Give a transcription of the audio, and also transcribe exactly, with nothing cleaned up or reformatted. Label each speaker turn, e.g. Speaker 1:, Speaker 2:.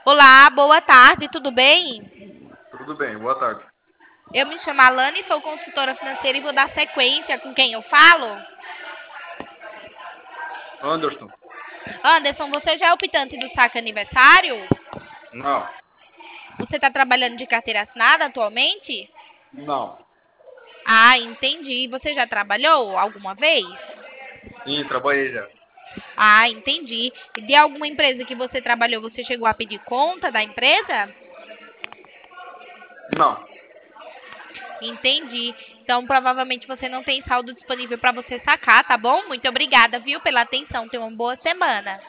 Speaker 1: Olá, boa tarde, tudo bem?
Speaker 2: Tudo bem, boa tarde.
Speaker 1: Eu me chamo Alane, sou consultora financeira e vou dar sequência com quem eu falo.
Speaker 2: Anderson?
Speaker 1: Anderson, você já é optante do saque aniversário?
Speaker 2: Não,
Speaker 1: Você está trabalhando de carteira assinada atualmente?
Speaker 2: não.
Speaker 1: Ah, entendi. Você já trabalhou alguma vez?
Speaker 2: Sim, trabalhei já.
Speaker 1: Ah, entendi. E de alguma empresa que você trabalhou, você chegou a pedir conta da empresa?
Speaker 2: Não.
Speaker 1: Entendi. Então, provavelmente você não tem saldo disponível para você sacar, tá bom? Muito obrigada, viu, pela atenção. Tenha uma boa semana.